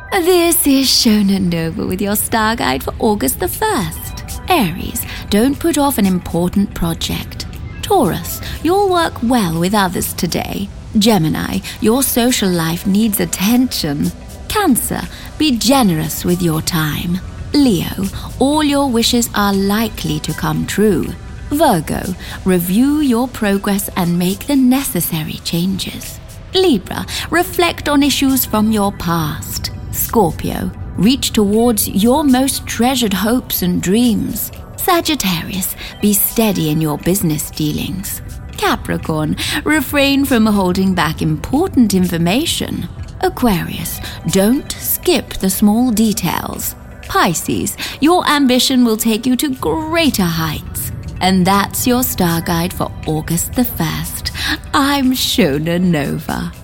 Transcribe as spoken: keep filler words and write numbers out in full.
This is Shona Nova with your star guide for August the first. Aries, don't put off an important project. Taurus, you'll work well with others today. Gemini, your social life needs attention. Cancer, be generous with your time. Leo, all your wishes are likely to come true. Virgo, review your progress and make the necessary changes. Libra, reflect on issues from your past. Scorpio, reach towards your most treasured hopes and dreams. Sagittarius, be steady in your business dealings. Capricorn, refrain from holding back important information. Aquarius, don't skip the small details. Pisces, your ambition will take you to greater heights. And that's your star guide for August the first. I'm Shona Nova.